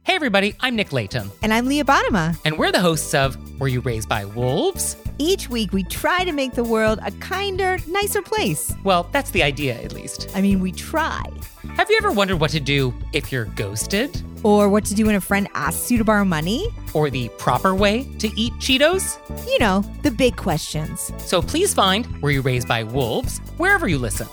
Hey everybody, I'm Nick Layton. And I'm Leah Bottima. And we're the hosts of Were You Raised by Wolves? Each week we try to make the world a kinder, nicer place. Well, that's the idea, at least. I mean, we try. Have you ever wondered what to do if you're ghosted? Or what to do when a friend asks you to borrow money? Or the proper way to eat Cheetos? You know, the big questions. So please find Were You Raised by Wolves wherever you listen.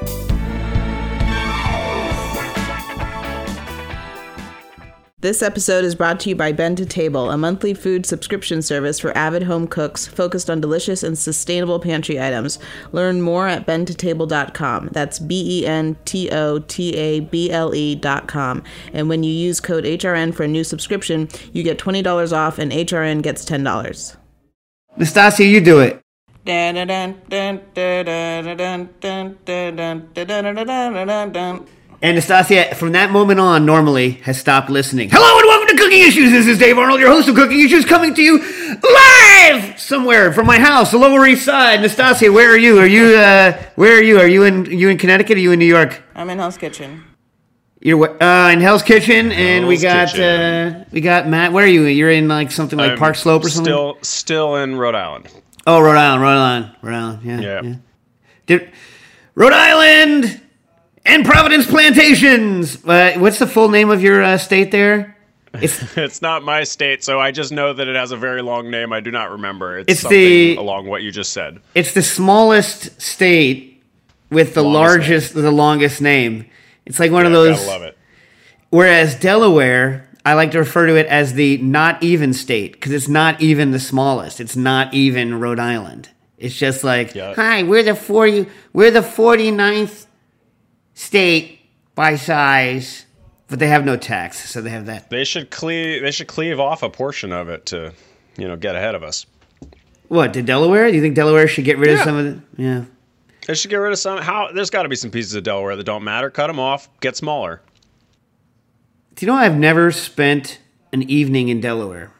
This episode is brought to you by Bend to Table, a monthly food subscription service for avid home cooks focused on delicious and sustainable pantry items. Learn more at bendtotable.com. That's BENTOTABLE.com. And when you use code HRN for a new subscription, you get $20 off and HRN gets $10. Nastasia, you do it. And Nastasia, from that moment on, normally has stopped listening. Hello and welcome to Cooking Issues. This is Dave Arnold, your host of Cooking Issues, coming to you live somewhere from my house, the Lower East Side. Nastasia, where are you? Where are you? Are you in Connecticut? Or are you in New York? I'm in Hell's Kitchen. You're in Hell's Kitchen, and we got Matt. Where are you? You're in like something like Park Slope or something. Still in Rhode Island. Oh, Rhode Island. Yeah. Rhode Island. And Providence Plantations. What's the full name of your state there? It's not my state, so I just know that it has a very long name. I do not remember. It's something along what you just said. It's the smallest state with the longest name. It's like one of those. Gotta love it. Whereas Delaware, I like to refer to it as the not even state because it's not even the smallest. It's not even Rhode Island. It's just like, hi, we're the 49th state by size, but they have no tax, so they have that. They should cleave off a portion of it to, get ahead of us. What, to Delaware? Do you think Delaware should get rid of some of it? Yeah. They should get rid of some. There's got to be some pieces of Delaware that don't matter. Cut them off. Get smaller. Do you know I've never spent an evening in Delaware?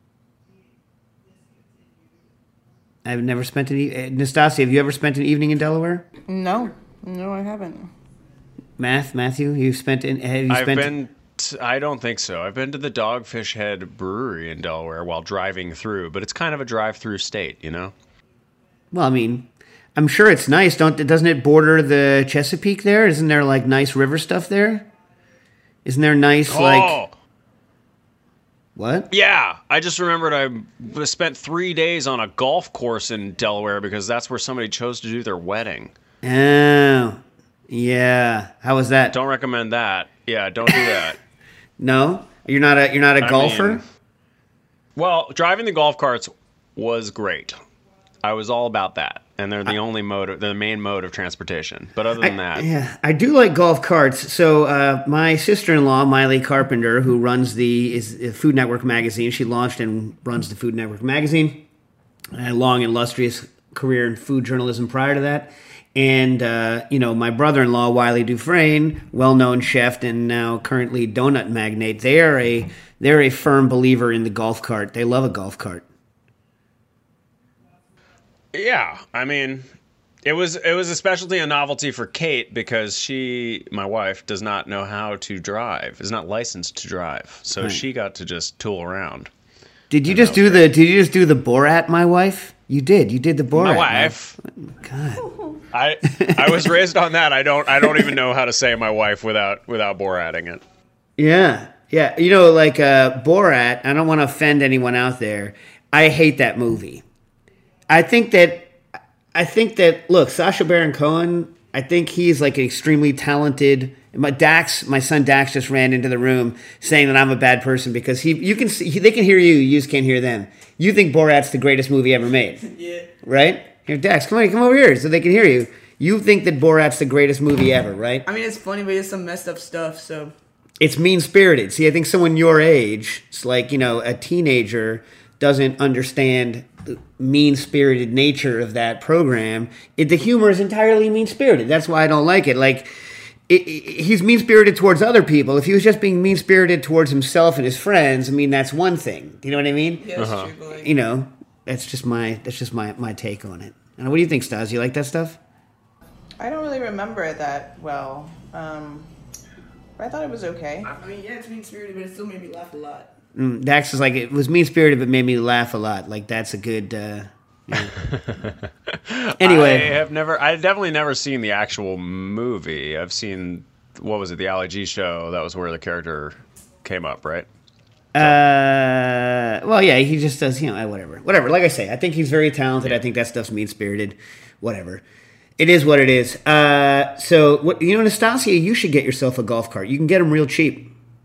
I've never spent an evening. Nastasia, have you ever spent an evening in Delaware? No, I haven't. Matthew, I don't think so. I've been to the Dogfish Head Brewery in Delaware while driving through, but it's kind of a drive-through state, Well, I mean, I'm sure it's nice. Doesn't it border the Chesapeake there? Isn't there like nice river stuff there? Isn't there nice What? Yeah, I just remembered I spent 3 days on a golf course in Delaware because that's where somebody chose to do their wedding. Oh. Yeah. How was that? Don't recommend that. Yeah, don't do that. No? You're not a golfer? Well, driving the golf carts was great. I was all about that. And they're the main mode of transportation. But other than that. Yeah, I do like golf carts. So my sister-in-law, Miley Carpenter, who runs the Food Network magazine, she launched and runs the Food Network magazine. I had a long, illustrious career in food journalism prior to that. And, my brother-in-law, Wiley Dufresne, well-known chef and now currently donut magnate, they're a firm believer in the golf cart. They love a golf cart. Yeah, I mean, it was especially a novelty for Kate because my wife, does not know how to drive, is not licensed to drive. So She got to just tool around. Did you just do the Borat, my wife? You did the Borat. My wife. God. I was raised on that. I don't even know how to say my wife without Borating it. Yeah. Yeah. Borat, I don't want to offend anyone out there. I hate that movie. I think that look, Sacha Baron Cohen, I think he's like an extremely talented. My son Dax just ran into the room saying that I'm a bad person because they can hear you just can't hear them. You think Borat's the greatest movie ever made. Yeah. Right? Here, Dax, come over here so they can hear you. You think that Borat's the greatest movie ever, right? I mean, it's funny, but it's some messed up stuff, so. It's mean-spirited. See, I think someone your age, it's like, a teenager doesn't understand the mean-spirited nature of that program. The humor is entirely mean-spirited. That's why I don't like it. Like, he's mean-spirited towards other people. If he was just being mean-spirited towards himself and his friends, I mean, that's one thing. Do you know what I mean? Yeah, that's true. That's just my take on it. And what do you think, Stas? You like that stuff? I don't really remember it that well. I thought it was okay. I mean, yeah, it's mean-spirited, but it still made me laugh a lot. Dax is like, it was mean-spirited, but made me laugh a lot. Like, that's a good... Anyway. I've definitely never seen the actual movie. I've seen, what was it, the Ali G show? That was where the character came up, right? Well, yeah, he just does, whatever. Like I say, I think he's very talented. I think that stuff's mean-spirited. Whatever. It is what it is. So, Nastasia, you should get yourself a golf cart. You can get them real cheap.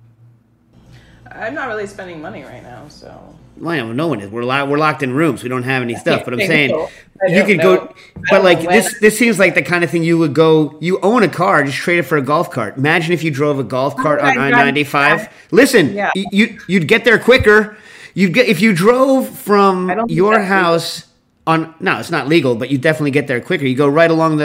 I'm not really spending money right now, so... Well, no one is. We're locked in rooms. We don't have any stuff. But I'm saying so. you could go. But like this seems like the kind of thing you would go. You own a car, just trade it for a golf cart. Imagine if you drove a golf cart on I-95. Listen, you'd get there quicker. If you drove from your house on. No, it's not legal, but you definitely get there quicker. You go right along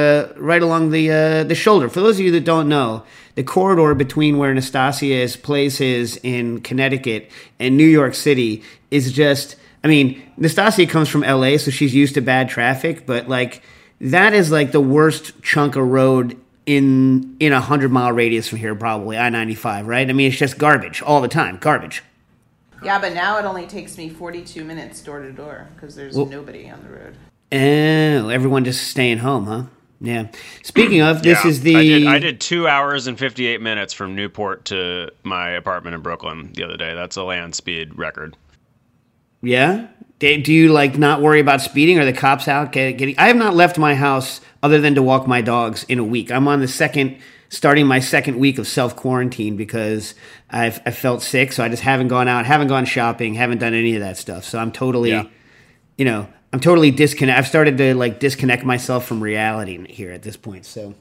the shoulder. For those of you that don't know, the corridor between where Nastasia's place is in Connecticut and New York City is just, I mean, Nastasia comes from LA, so she's used to bad traffic, but like that is like the worst chunk of road in 100-mile radius from here, probably I-95, right? I mean, it's just garbage all the time, garbage. Yeah, but now it only takes me 42 minutes door to door because there's nobody on the road. Oh, everyone just staying home, huh? Yeah. Speaking of, this is the... I did 2 hours and 58 minutes from Newport to my apartment in Brooklyn the other day. That's a land speed record. Yeah? Do you, like, not worry about speeding? Are the cops out getting... I have not left my house other than to walk my dogs in a week. I'm on starting my second week of self-quarantine because I felt sick, so I just haven't gone out, haven't gone shopping, haven't done any of that stuff. So I'm totally, I'm totally disconnect. I've started to, like, disconnect myself from reality here at this point. So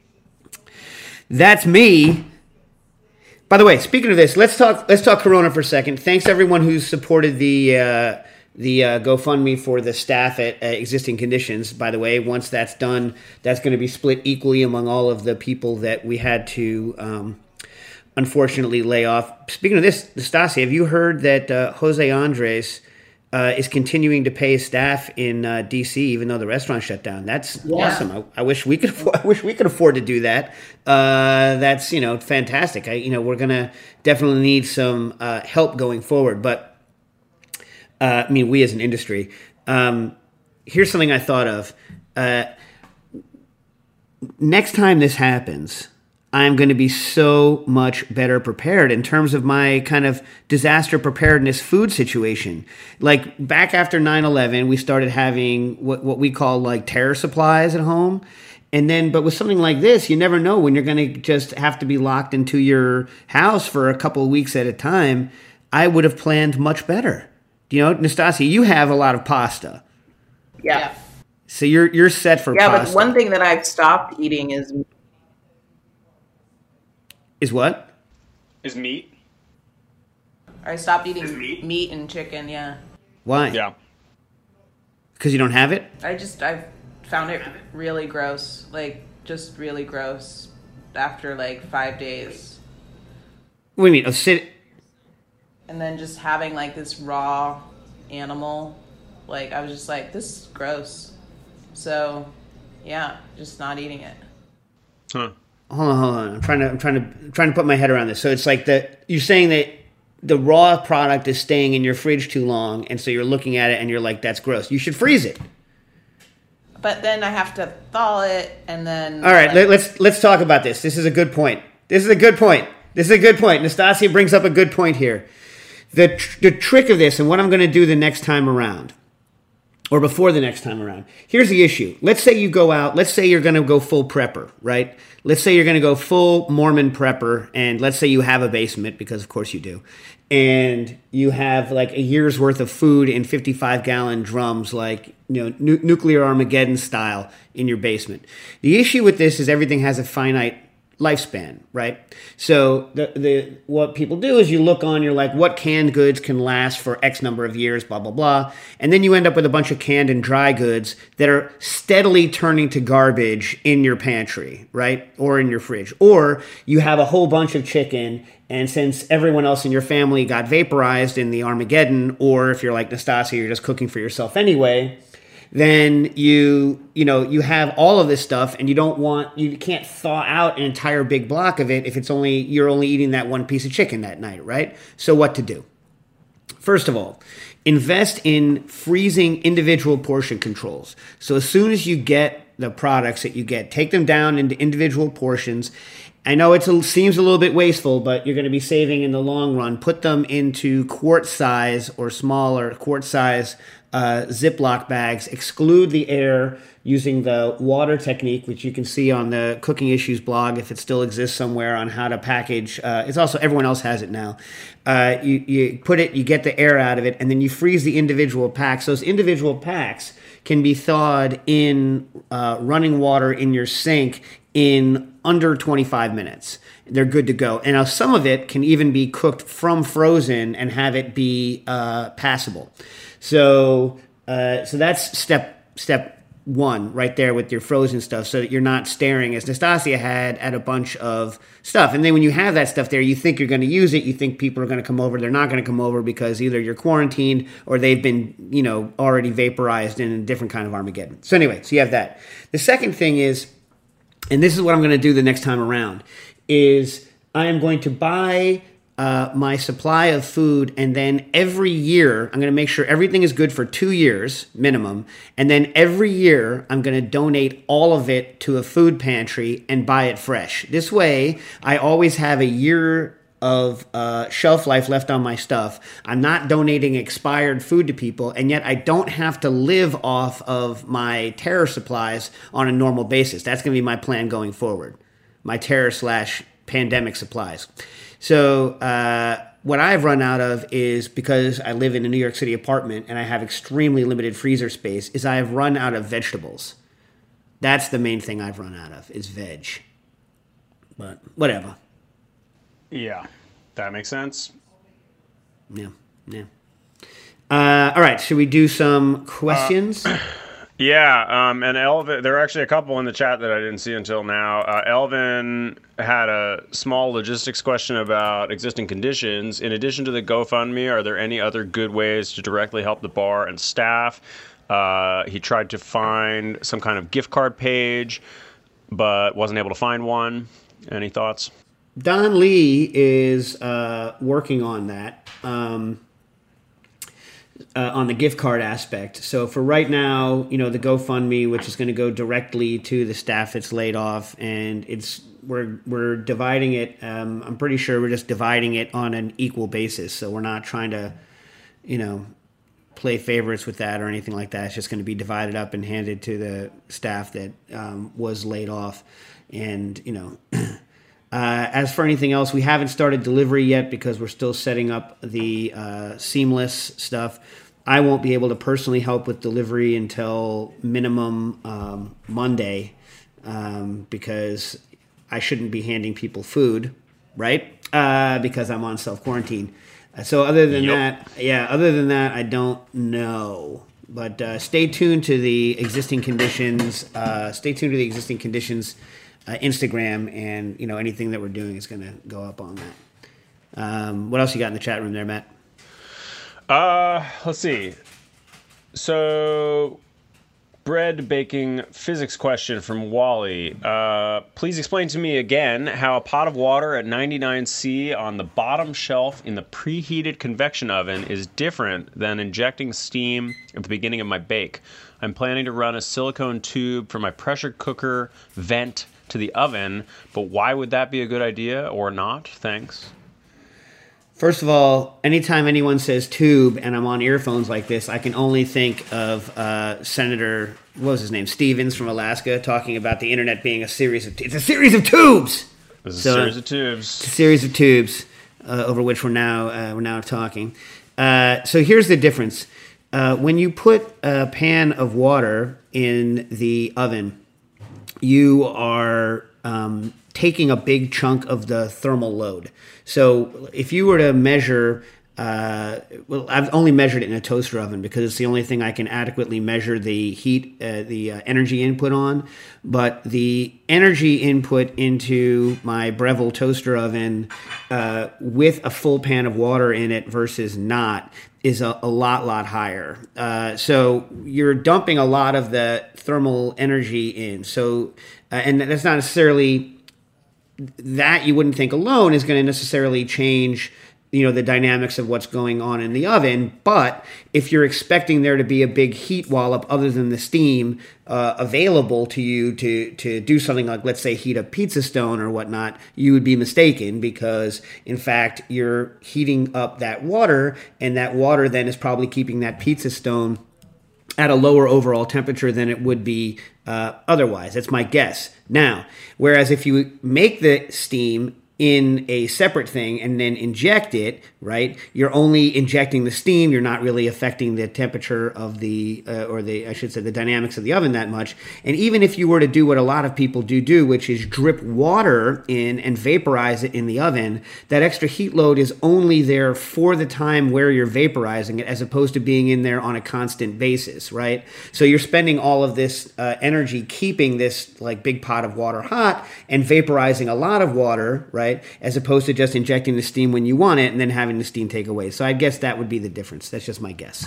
that's me. By the way, speaking of this, let's talk Corona for a second. Thanks everyone who's supported the GoFundMe for the staff at Existing Conditions. By the way, once that's done, that's going to be split equally among all of the people that we had to unfortunately lay off. Speaking of this, Nastasia, have you heard that Jose Andres is continuing to pay his staff in D.C. even though the restaurant shut down? That's awesome. I wish we could. I wish we could afford to do that. That's fantastic. We're gonna definitely need some help going forward. But we as an industry. Here's something I thought of. Next time this happens, I'm going to be so much better prepared in terms of my kind of disaster preparedness food situation. Like back after 9/11, we started having what we call like terror supplies at home. And then, but with something like this, you never know when you're going to just have to be locked into your house for a couple of weeks at a time. I would have planned much better. Nastasia, you have a lot of pasta. Yeah. So you're set for pasta. Yeah, but one thing that I've stopped eating is... Is what? Is meat? I stopped eating meat and chicken, yeah. Why? Yeah. Because you don't have it? I've found it really gross. Like, just really gross after, 5 days. What do you mean? And then just having, this raw animal. I was just like, this is gross. So, yeah, just not eating it. Huh. Hold on. I'm trying to put my head around this. So it's like you're saying that the raw product is staying in your fridge too long, and so you're looking at it and you're like, that's gross. You should freeze it. But then I have to thaw it, and then... All right, let's talk about this. This is a good point. Nastasia brings up a good point here. The trick of this, and what I'm going to do the next time around, or before the next time around. Here's the issue. Let's say you go out. Let's say you're going to go full prepper, right? Let's say you're going to go full Mormon prepper, and let's say you have a basement, because of course you do, and you have a year's worth of food in 55-gallon drums, nuclear Armageddon style in your basement. The issue with this is everything has a finite lifespan, right? So what people do is you look on, you're like, what canned goods can last for X number of years, blah, blah, blah. And then you end up with a bunch of canned and dry goods that are steadily turning to garbage in your pantry, right? Or in your fridge. Or you have a whole bunch of chicken, and since everyone else in your family got vaporized in the Armageddon, or if you're like Nastasia, you're just cooking for yourself anyway, then you have all of this stuff, and you can't thaw out an entire big block of it if you're only eating that one piece of chicken that night, right? So what to do? First of all, invest in freezing individual portion controls. So as soon as you get the products that you get, take them down into individual portions. I know it seems a little bit wasteful, but you're going to be saving in the long run. Put them into quart size or smaller quart size Ziploc bags. Exclude the air using the water technique, which you can see on the Cooking Issues blog if it still exists somewhere, on how to package. It's also, everyone else has it now. You put it, you get the air out of it, and then you freeze the individual packs. Those individual packs can be thawed in running water in your sink in under 25 minutes. They're good to go. And now some of it can even be cooked from frozen and have it be passable. So that's step one right there with your frozen stuff, so that you're not staring, as Nastasia had, at a bunch of stuff. And then when you have that stuff there, you think you're going to use it. You think people are going to come over. They're not going to come over because either you're quarantined or they've been, already vaporized in a different kind of Armageddon. So anyway, so you have that. The second thing is, and this is what I'm going to do the next time around, is I am going to buy my supply of food, and then every year I'm going to make sure everything is good for 2 years minimum, and then every year I'm going to donate all of it to a food pantry and buy it fresh. This way I always have a year of shelf life left on my stuff. I'm not donating expired food to people, and yet I don't have to live off of my terror supplies on a normal basis. That's going to be my plan going forward, my terror/pandemic supplies. So what I've run out of is, because I live in a New York City apartment and I have extremely limited freezer space, is I have run out of vegetables. That's the main thing I've run out of, is veg. But whatever. Yeah, that makes sense. Yeah. All right, should we do some questions? Yeah, and Elvin, there are actually a couple in the chat that I didn't see until now. Elvin had a small logistics question about existing conditions. In addition to the GoFundMe, are there any other good ways to directly help the bar and staff? He tried to find some kind of gift card page, but wasn't able to find one. Any thoughts? Don Lee is working on that. On the gift card aspect. So for right now, the GoFundMe, which is going to go directly to the staff that's laid off, and we're dividing it. I'm pretty sure we're just dividing it on an equal basis. So we're not trying to, play favorites with that or anything like that. It's just going to be divided up and handed to the staff that was laid off. And as for anything else, we haven't started delivery yet because we're still setting up the seamless stuff. I won't be able to personally help with delivery until minimum Monday because I shouldn't be handing people food, right? Because I'm on self-quarantine. So other than that, I don't know. But stay tuned to the existing conditions. Instagram, and anything that we're doing is going to go up on that. What else you got in the chat room there, Matt? Let's see. So, bread baking physics question from Wally. Please explain to me again how a pot of water at 99°C on the bottom shelf in the preheated convection oven is different than injecting steam at the beginning of my bake. I'm planning to run a silicone tube from my pressure cooker vent to the oven, but why would that be a good idea or not? Thanks. First of all, anytime anyone says tube and I'm on earphones like this, I can only think of Senator, what was his name, Stevens from Alaska, talking about the internet being it's a series of tubes. It's a series of tubes. It's a series of tubes over which we're now talking. So here's the difference. When you put a pan of water in the oven, you are taking a big chunk of the thermal load. So if you were to measure well, I've only measured it in a toaster oven because it's the only thing I can adequately measure the heat, the energy input on. But the energy input into my Breville toaster oven with a full pan of water in it versus not is a lot higher. So you're dumping a lot of the thermal energy in. So, and that's not necessarily that you wouldn't think alone is going to necessarily change, the dynamics of what's going on in the oven. But if you're expecting there to be a big heat wallop other than the steam available to you to do something like, let's say, heat a pizza stone or whatnot, you would be mistaken because, in fact, you're heating up that water, and that water then is probably keeping that pizza stone at a lower overall temperature than it would be otherwise. That's my guess. Now, whereas if you make the steam in a separate thing and then inject it, right, you're only injecting the steam. You're not really affecting the temperature of the dynamics of the oven that much. And even if you were to do what a lot of people do, which is drip water in and vaporize it in the oven, that extra heat load is only there for the time where you're vaporizing it, as opposed to being in there on a constant basis, right? So you're spending all of this energy keeping this like big pot of water hot and vaporizing a lot of water, right? As opposed to just injecting the steam when you want it and then having the steam take away. So I guess that would be the difference. That's just my guess.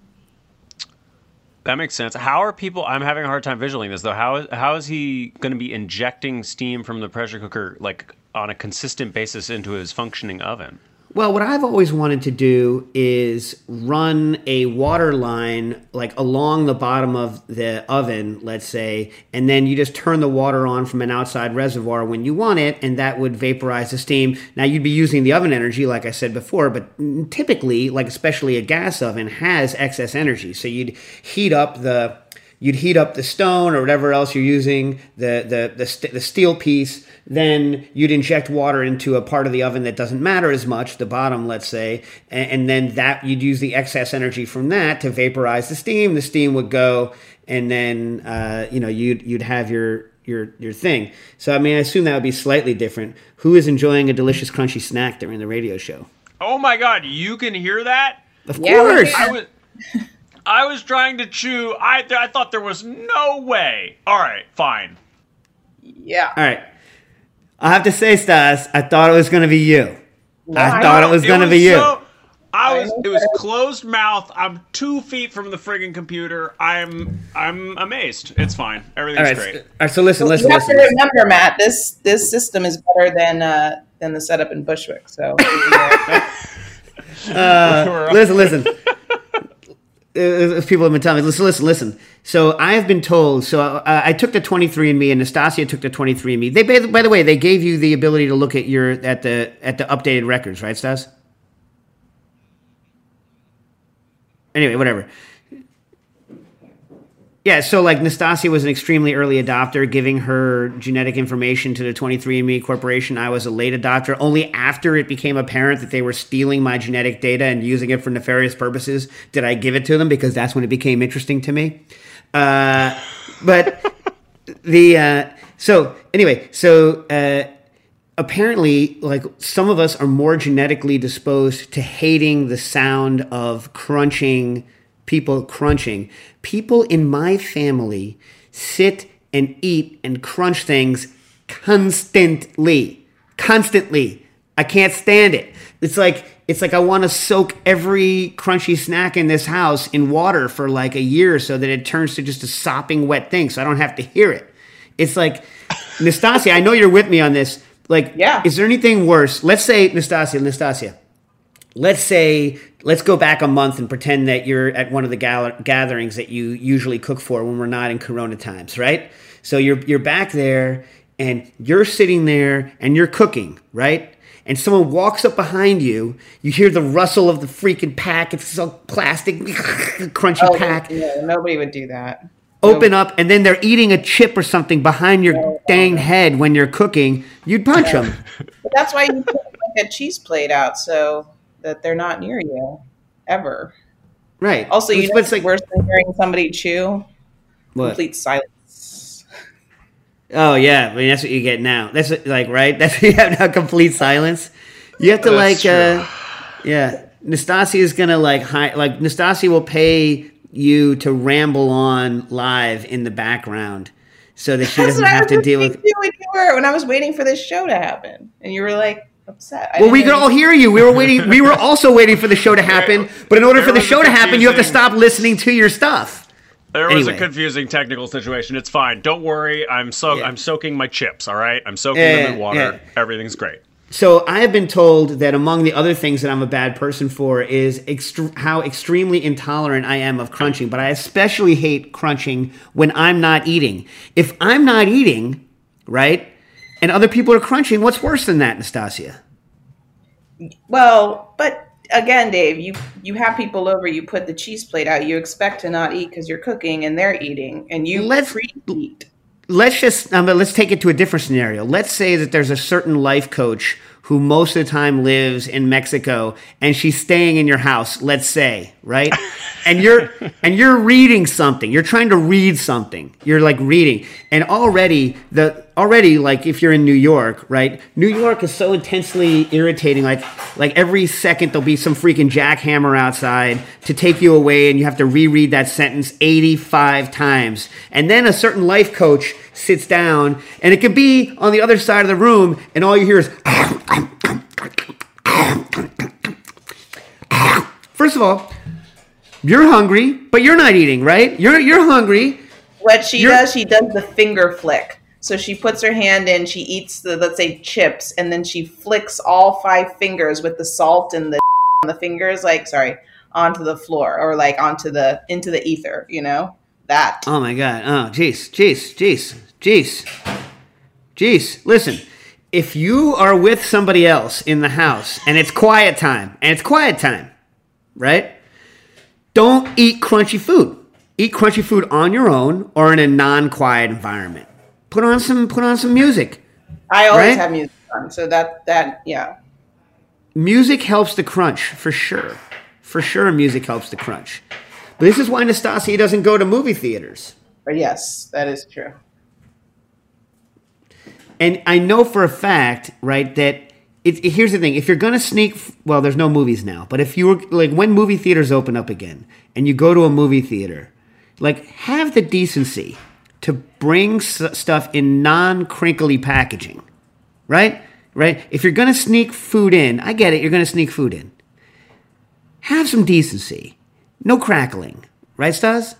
That makes sense. How are people? I'm having a hard time visualizing this though. How is he going to be injecting steam from the pressure cooker like on a consistent basis into his functioning oven? Well, what I've always wanted to do is run a water line like along the bottom of the oven, let's say, and then you just turn the water on from an outside reservoir when you want it, and that would vaporize the steam. Now, you'd be using the oven energy, like I said before, but typically, like especially a gas oven, has excess energy. So you'd heat up the stone or whatever else you're using, the steel piece. Then you'd inject water into a part of the oven that doesn't matter as much, the bottom, let's say, and then that you'd use the excess energy from that to vaporize the steam. The steam would go, and then you'd have your thing. So I mean, I assume that would be slightly different. Who is enjoying a delicious crunchy snack during the radio show? Oh my God, you can hear that? Of course. I was trying to chew. I thought there was no way. All right, fine. Yeah. All right. I have to say, Stas, I thought it was going to be you. No, I thought it was going to be you. It was closed mouth. I'm 2 feet from the friggin' computer. I'm amazed. It's fine. Everything's great. All right, so listen. You have to remember, Matt, this system is better than the setup in Bushwick. So listen. People have been telling me, listen. So I have been told. So I took the 23andMe, and Nastasia took the 23andMe. They, by the way, they gave you the ability to look at the updated records, right, Stas? Anyway, whatever. Yeah, so like Nastasia was an extremely early adopter, giving her genetic information to the 23andMe Corporation. I was a late adopter. Only after it became apparent that they were stealing my genetic data and using it for nefarious purposes did I give it to them, because that's when it became interesting to me. But apparently, like, some of us are more genetically disposed to hating the sound of people crunching. People in my family sit and eat and crunch things constantly. I can't stand it. It's like I want to soak every crunchy snack in this house in water for like a year so that it turns to just a sopping wet thing so I don't have to hear it. It's like, Nastasia, I know you're with me on this. Like, yeah. Is there anything worse? Let's say, Nastasia, let's go back a month and pretend that you're at one of the gatherings that you usually cook for when we're not in Corona times, right? So you're back there and you're sitting there and you're cooking, right? And someone walks up behind you. You hear the rustle of the freaking pack. It's all plastic, crunchy pack. Yeah, nobody would do that. Open up, and then they're eating a chip or something behind your dang head when you're cooking. You'd punch them. But that's why you put like a cheese plate out so that they're not near you ever. Right. Also, it's like worse than hearing somebody chew. What? Complete silence. Oh yeah, I mean that's what you get now. That's like right. That's what you have now. Complete silence. You have to yeah. Nastasia is gonna Nastasia will pay you to ramble on live in the background so that she doesn't have to deal with. When I was waiting for this show to happen, and you were like upset. Well, we could all hear you. We were waiting. We were also waiting for the show to happen. But in order for the show to happen, you have to stop listening to your stuff. There was a confusing technical situation. It's fine. Don't worry. I'm soaking my chips. All right. I'm soaking them in water. Yeah. Everything's great. So I have been told that among the other things that I'm a bad person for is how extremely intolerant I am of crunching. But I especially hate crunching when I'm not eating. If I'm not eating, right, and other people are crunching, what's worse than that, Nastasia? Well, but again, Dave, you have people over, you put the cheese plate out, you expect to not eat because you're cooking and they're eating, and you pre-eat. Let's take it to a different scenario. Let's say that there's a certain life coach who most of the time lives in Mexico and she's staying in your house, let's say, right? And you're reading something. You're trying to read something. You're like reading. And already like if you're in New York, right? New York is so intensely irritating. Like every second there'll be some freaking jackhammer outside to take you away and you have to reread that sentence 85 times. And then a certain life coach sits down and it could be on the other side of the room and all you hear is First of all, you're hungry, but you're not eating, right? You're hungry. What she does the finger flick. So she puts her hand in, she eats the, let's say, chips, and then she flicks all 5 fingers with the salt and the on the fingers, onto the floor or into the ether, you know? That. Oh my God. Oh, jeez. Listen, if you are with somebody else in the house and it's quiet time, right? Don't eat crunchy food. Eat crunchy food on your own or in a non-quiet environment. Put on some music. I always have music on, so that yeah. Music helps the crunch for sure. For sure, music helps the crunch. But this is why Nastasia doesn't go to movie theaters. But yes, that is true. And I know for a fact, right, that here's the thing. If you're going to sneak, well, there's no movies now, but if you were, like, when movie theaters open up again and you go to a movie theater, like, have the decency to bring stuff in non-crinkly packaging, right? Right? If you're going to sneak food in, I get it, you're going to sneak food in. Have some decency. No crackling. Right, Stas?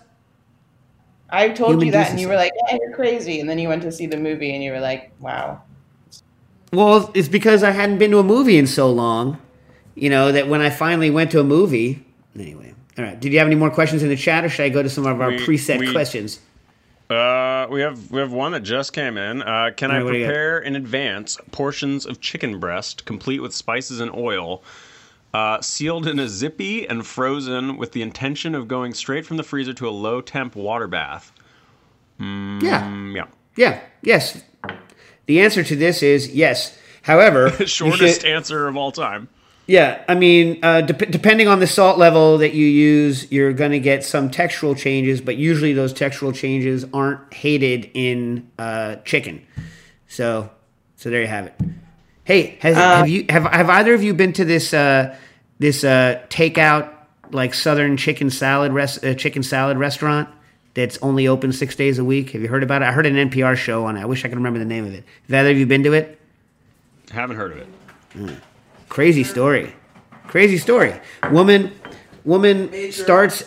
I told you that and you were like, yeah, you're crazy. And then you went to see the movie and you were like, wow. Well, it's because I hadn't been to a movie in so long, that when I finally went to a movie. Anyway, all right. Did you have any more questions in the chat, or should I go to some of our preset questions? We have one that just came in. Can I prepare in advance portions of chicken breast, complete with spices and oil, sealed in a zippy and frozen with the intention of going straight from the freezer to a low temp water bath? Yeah. Yes. The answer to this is yes. However, shortest answer of all time. Yeah, I mean, depending on the salt level that you use, you're going to get some textural changes, but usually those textural changes aren't hated in chicken. So there you have it. Hey, have either of you been to this takeout like Southern chicken salad restaurant that's only open 6 days a week? Have you heard about it? I heard an NPR show on it. I wish I could remember the name of it. Have either of you been to it? Haven't heard of it. Crazy story. Woman starts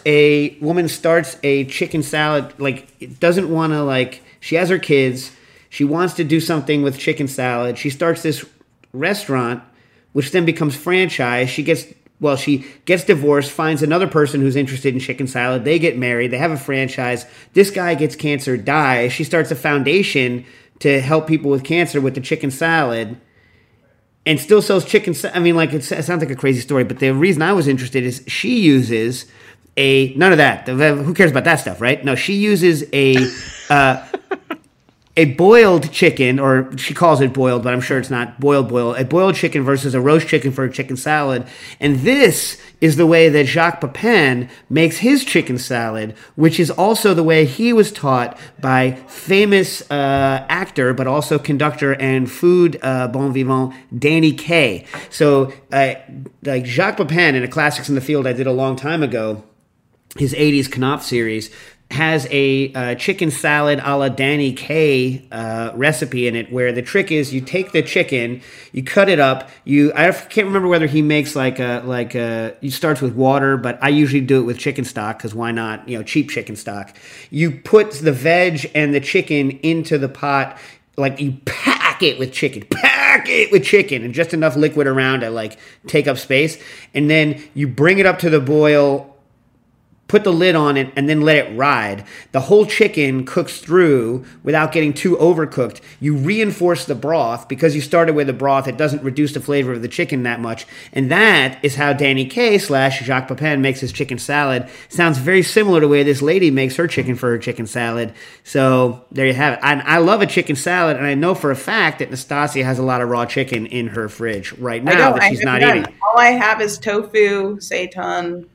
a chicken salad. Like, doesn't want to, she has her kids. She wants to do something with chicken salad. She starts this restaurant, which then becomes franchise. She gets divorced, finds another person who's interested in chicken salad. They get married. They have a franchise. This guy gets cancer, dies. She starts a foundation to help people with cancer with the chicken salad, and still sells chicken. I mean, it sounds like a crazy story, but the reason I was interested is she uses none of that. Who cares about that stuff, right? No, she uses a boiled chicken, or she calls it boiled, but I'm sure it's not boiled, a boiled chicken versus a roast chicken for a chicken salad. And this is the way that Jacques Pepin makes his chicken salad, which is also the way he was taught by famous actor, but also conductor and food bon vivant, Danny Kaye. So like Jacques Pepin in a Classics in the Field I did a long time ago, his 80s Knopf series, has a chicken salad a la Danny Kaye recipe in it, where the trick is you take the chicken, you cut it up. I can't remember whether he makes he starts with water, but I usually do it with chicken stock because why not? Cheap chicken stock. You put the veg and the chicken into the pot, like you pack it with chicken, and just enough liquid around to like take up space, and then you bring it up to the boil. Put the lid on it and then let it ride. The whole chicken cooks through without getting too overcooked. You reinforce the broth because you started with a broth. It doesn't reduce the flavor of the chicken that much. And that is how Danny Kaye / Jacques Pepin makes his chicken salad. Sounds very similar to the way this lady makes her chicken for her chicken salad. So there you have it. I love a chicken salad, and I know for a fact that Nastasia has a lot of raw chicken in her fridge right now that she's not eating. All I have is tofu, seitan,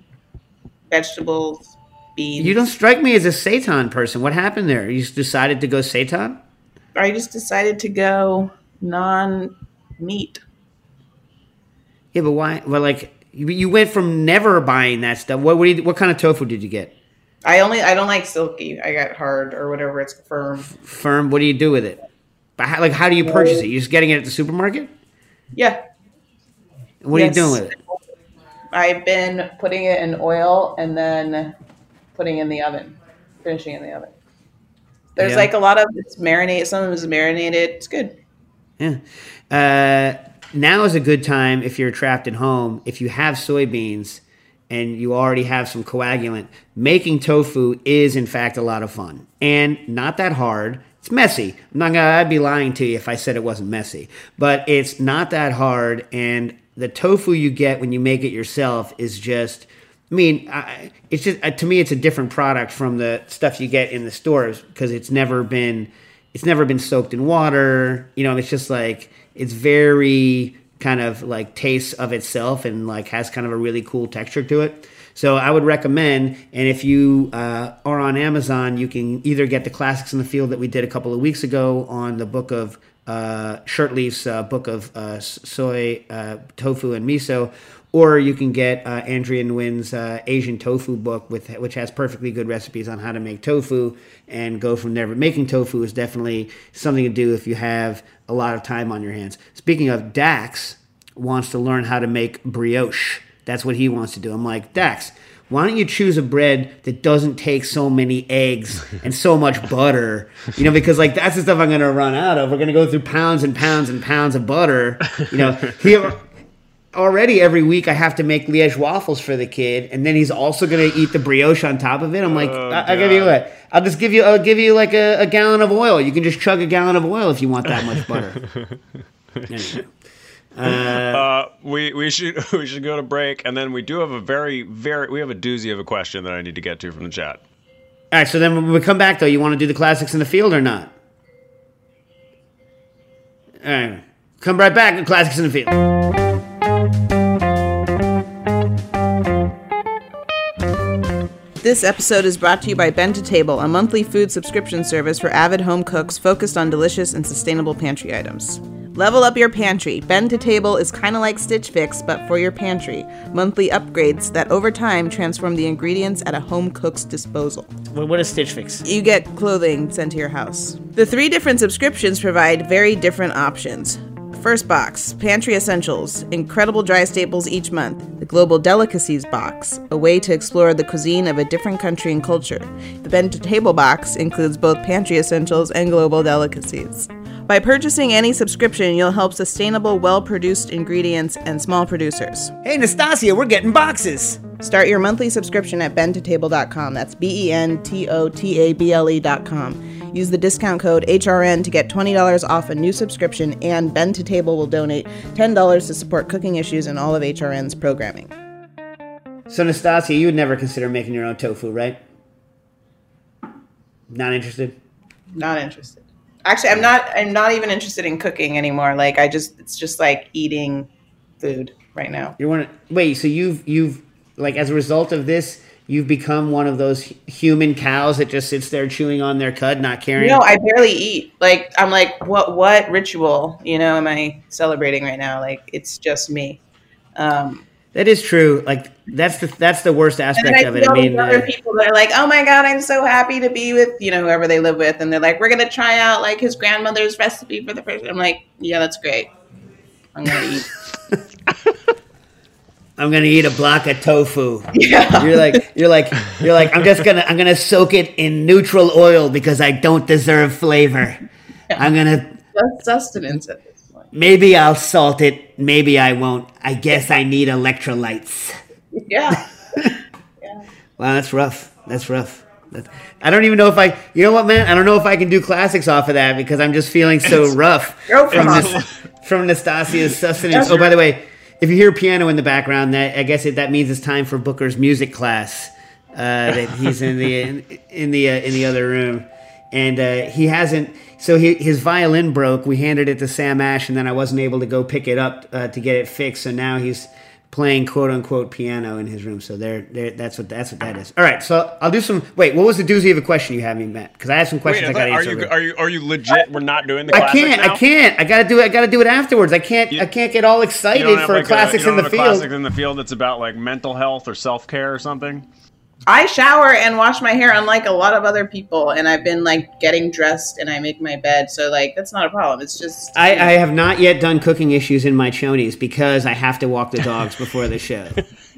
vegetables, beans. You don't strike me as a seitan person. What happened there? You just decided to go seitan? I just decided to go non-meat. Yeah, but why? Well, like you went from never buying that stuff. What kind of tofu did you get? I don't like silky. I got hard or whatever. It's firm. Firm. What do you do with it? How do you purchase it? You're just getting it at the supermarket? Yeah. What are you doing with it? I've been putting it in oil and then putting it in the oven, finishing in the oven. There's like a lot of it's marinated. Some of it is marinated. It's good. Yeah. Now is a good time if you're trapped at home. If you have soybeans and you already have some coagulant, making tofu is in fact a lot of fun and not that hard. It's messy. I'd be lying to you if I said it wasn't messy, but it's not that hard. And the tofu you get when you make it yourself is just, it's just, to me, it's a different product from the stuff you get in the stores because it's never been soaked in water. It's just like, it's very kind of like tastes of itself and like has kind of a really cool texture to it. So I would recommend, and if you are on Amazon, you can either get the Classics in the Field that we did a couple of weeks ago on the book of Shirtleaf's book of soy, tofu, and miso, or you can get Andrea Nguyen's Asian tofu book, which has perfectly good recipes on how to make tofu and go from there. But making tofu is definitely something to do if you have a lot of time on your hands. Speaking of, Dax wants to learn how to make brioche. That's what he wants to do. I'm like, Dax, why don't you choose a bread that doesn't take so many eggs and so much butter? Because like that's the stuff I'm going to run out of. We're going to go through pounds and pounds and pounds of butter. Here already every week I have to make Liège waffles for the kid, and then he's also going to eat the brioche on top of it. I'm like, I'll give you what? I'll give you like a gallon of oil. You can just chug a gallon of oil if you want that much butter. Anyway. We should go to break, and then we do have a we have a doozy of a question that I need to get to from the chat. All right, so then when we come back, though, you want to do the Classics in the Field or not? All right, come right back to Classics in the Field. This episode is brought to you by Bend to Table, a monthly food subscription service for avid home cooks focused on delicious and sustainable pantry items. Level up your pantry. Bend to Table is kind of like Stitch Fix, but for your pantry. Monthly upgrades that over time transform the ingredients at a home cook's disposal. What is Stitch Fix? You get clothing sent to your house. The 3 different subscriptions provide very different options. First box, Pantry Essentials, incredible dry staples each month. The Global Delicacies box, a way to explore the cuisine of a different country and culture. The Bend to Table box includes both Pantry Essentials and Global Delicacies. By purchasing any subscription, you'll help sustainable, well-produced ingredients and small producers. Hey, Nastasia, we're getting boxes. Start your monthly subscription at bentotable.com. That's BENTOTABLE.com. Use the discount code HRN to get $20 off a new subscription, and Bend to Table will donate $10 to support cooking issues in all of HRN's programming. So, Nastasia, you would never consider making your own tofu, right? Not interested? Not interested. Actually, I'm not even interested in cooking anymore. Like it's just like eating food right now. So you've like, as a result of this, you've become one of those human cows that just sits there chewing on their cud, not caring. No, I barely eat. Like, I'm like, what ritual, am I celebrating right now? Like, it's just me. That is true. Like, that's the worst aspect of it. I mean, other people that are like, oh my God, I'm so happy to be with, whoever they live with. And they're like, we're going to try out like his grandmother's recipe for the first. I'm like, yeah, that's great. I'm going to eat. I'm gonna eat a block of tofu. Yeah. You're like, I'm gonna soak it in neutral oil because I don't deserve flavor. Yeah. That's sustenance at this point. Maybe I'll salt it, maybe I won't. I guess I need electrolytes. Yeah. Wow, that's rough. I don't even know if you know what, man? I don't know if I can do classics off of that because I'm just feeling so rough from Nastasia's sustenance. Oh, by the way, if you hear piano in the background, that means it's time for Booker's music class. That he's in the other room, and he hasn't. So his violin broke. We handed it to Sam Ash, and then I wasn't able to go pick it up to get it fixed. So now he's playing quote unquote piano in his room. So that's what that is. All right. So I'll do some. Wait, what was the doozy of a question you had me, Matt? Because I have some questions I got to answer. Are you legit? We're not doing the classics now? I can't. I gotta do it afterwards. I can't get all excited for classics in the field. Classics in the field that's about like mental health or self care or something. I shower and wash my hair unlike a lot of other people, and I've been like getting dressed and I make my bed, so like that's not a problem. It's just I have not yet done cooking issues in my chonies because I have to walk the dogs before the show.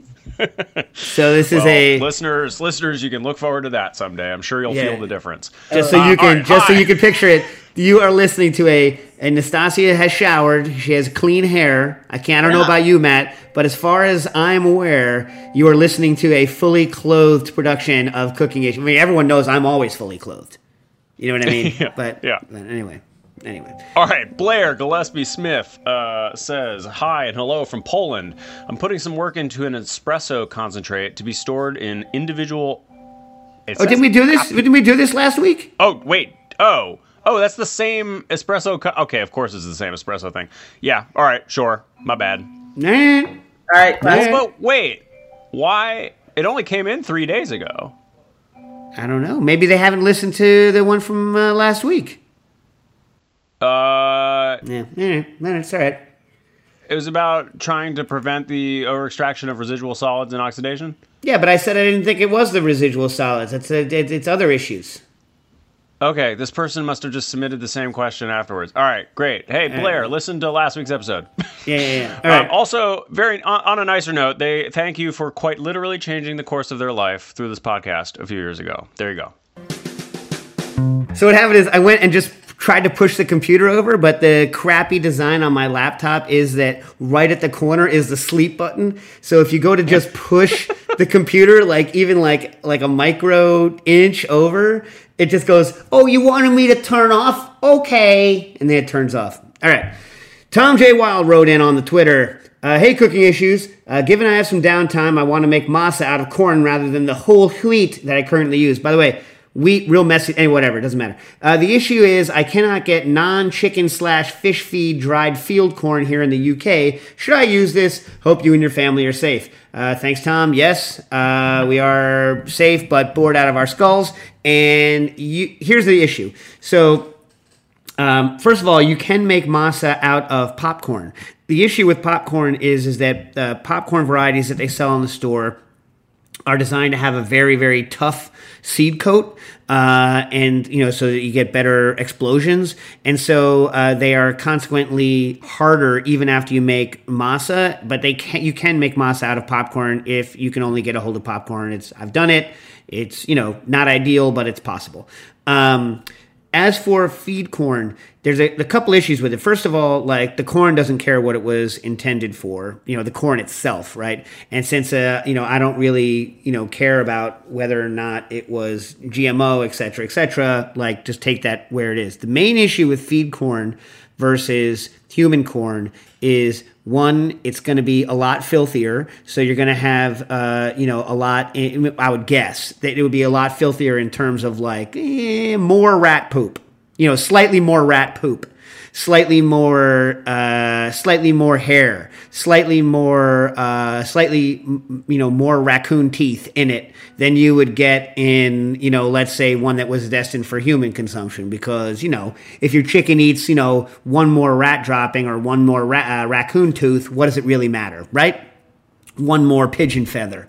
So this is listeners, you can look forward to that someday. I'm sure you'll feel the difference. So you can picture it. You are listening to and Nastasia has showered. She has clean hair. I don't know about you, Matt, but as far as I'm aware, you are listening to a fully clothed production of Cooking Issues. I mean, everyone knows I'm always fully clothed. You know what I mean? But anyway. All right, Blair Gillespie Smith says, hi and hello from Poland. I'm putting some work into an espresso concentrate to be stored in individual... Didn't we do this? Didn't we do this last week? Oh, wait. Oh, that's the same espresso... Okay, of course it's the same espresso thing. Yeah, all right, sure. My bad. Nah. All right, but wait. Why? It only came in 3 days ago. I don't know. Maybe they haven't listened to the one from last week. It's all right. It was about trying to prevent the over-extraction of residual solids and oxidation? Yeah, but I said I didn't think it was the residual solids. It's other issues. Okay, this person must have just submitted the same question afterwards. All right, great. Hey, Blair, listen to last week's episode. Yeah. All right. Also, on a nicer note, they thank you for quite literally changing the course of their life through this podcast a few years ago. There you go. So what happened is I went and just tried to push the computer over, but the crappy design on my laptop is that right at the corner is the sleep button. So if you go to just push the computer, like even like a micro inch over, it just goes, oh, you wanted me to turn off? Okay. And then it turns off. All right. Tom J. Wild wrote in on the Twitter, hey, Cooking Issues. Given I have some downtime, I want to make masa out of corn rather than the whole wheat that I currently use. By the way, wheat, real messy, whatever, it doesn't matter. The issue is I cannot get non-chicken/fish feed dried field corn here in the UK. Should I use this? Hope you and your family are safe. Thanks, Tom. Yes, we are safe but bored out of our skulls. And here's the issue. So, first of all, you can make masa out of popcorn. The issue with popcorn is that popcorn varieties that they sell in the store are designed to have a very, very tough seed coat, and so that you get better explosions, and so they are consequently harder even after you make masa. But you can make masa out of popcorn if you can only get a hold of popcorn. I've done it. It's not ideal, but it's possible. As for feed corn, there's a couple issues with it. First of all, like the corn doesn't care what it was intended for, the corn itself, right? And since, I don't really, care about whether or not it was GMO, et cetera, like just take that where it is. The main issue with feed corn versus human corn is, one, it's going to be a lot filthier. So you're going to have, a lot, I would guess that it would be a lot filthier in terms of like more rat poop. slightly more rat poop, slightly more hair, slightly more raccoon teeth in it than you would get in, let's say one that was destined for human consumption. Because, if your chicken eats, one more rat dropping or one more raccoon tooth, what does it really matter, right? One more pigeon feather.